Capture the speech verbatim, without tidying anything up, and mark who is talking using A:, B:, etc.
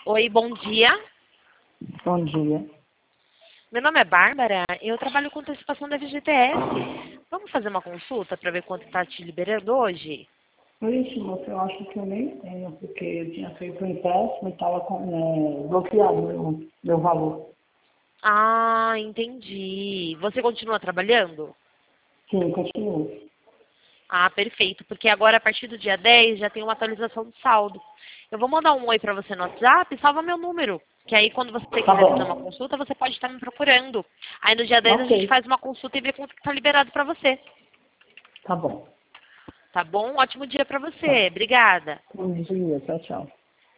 A: Oi, bom dia.
B: Bom dia.
A: Meu nome é Bárbara, eu trabalho com antecipação da F G T S. Vamos fazer uma consulta para ver quanto está te liberando hoje?
B: Ixi, moça, eu acho que eu nem tenho, porque eu tinha feito um empréstimo e estava é, bloqueado meu, meu valor.
A: Ah, entendi. Você continua trabalhando?
B: Sim, continuo.
A: Ah, perfeito, porque agora a partir do dia dez já tem uma atualização do saldo. Eu vou mandar um oi para você no WhatsApp e salva meu número. Que aí quando você
B: Tá
A: quiser fazer uma
B: bom.
A: consulta, você pode estar me procurando. Aí no dia dez a gente
B: Ok,
A: faz uma consulta e vê quanto está liberado para você.
B: tá bom.
A: Tá bom? Ótimo dia para
B: Tá.
A: você. Obrigada.
B: Bom dia, tchau, tchau.